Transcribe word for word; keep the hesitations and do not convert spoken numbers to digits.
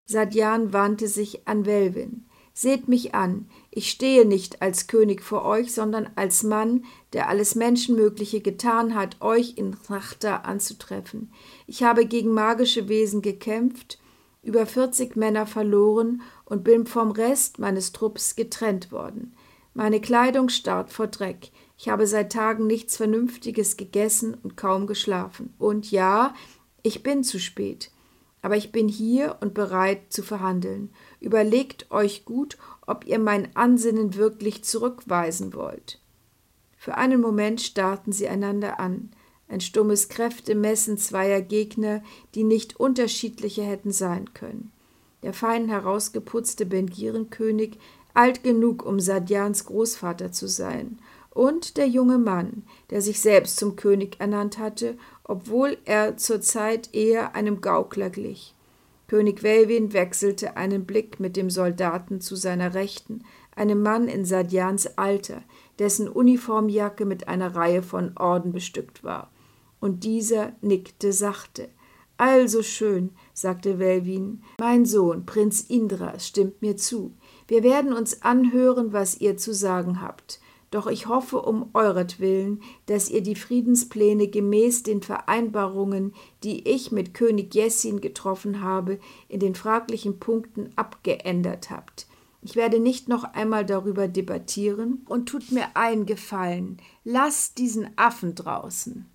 Sadjan wandte sich an Welwyn. »Seht mich an, ich stehe nicht als König vor euch, sondern als Mann, der alles Menschenmögliche getan hat, euch in Thrachter anzutreffen. Ich habe gegen magische Wesen gekämpft, über vierzig Männer verloren und bin vom Rest meines Trupps getrennt worden. Meine Kleidung starrt vor Dreck. Ich habe seit Tagen nichts Vernünftiges gegessen und kaum geschlafen. Und ja, ich bin zu spät. Aber ich bin hier und bereit zu verhandeln. Überlegt euch gut, ob ihr mein Ansinnen wirklich zurückweisen wollt.« Für einen Moment starrten sie einander an. Ein stummes Kräftemessen zweier Gegner, die nicht unterschiedlicher hätten sein können. Der fein herausgeputzte Bengirenkönig, alt genug, um Sadjans Großvater zu sein, und der junge Mann, der sich selbst zum König ernannt hatte, obwohl er zur Zeit eher einem Gaukler glich. König Welwyn wechselte einen Blick mit dem Soldaten zu seiner Rechten, einem Mann in Sadjans Alter, dessen Uniformjacke mit einer Reihe von Orden bestückt war. Und dieser nickte sachte. »Also schön«, sagte Welwyn, »mein Sohn, Prinz Indras, stimmt mir zu. Wir werden uns anhören, was ihr zu sagen habt. Doch ich hoffe um euretwillen, dass ihr die Friedenspläne gemäß den Vereinbarungen, die ich mit König Jessin getroffen habe, in den fraglichen Punkten abgeändert habt. Ich werde nicht noch einmal darüber debattieren und tut mir einen Gefallen, lasst diesen Affen draußen.«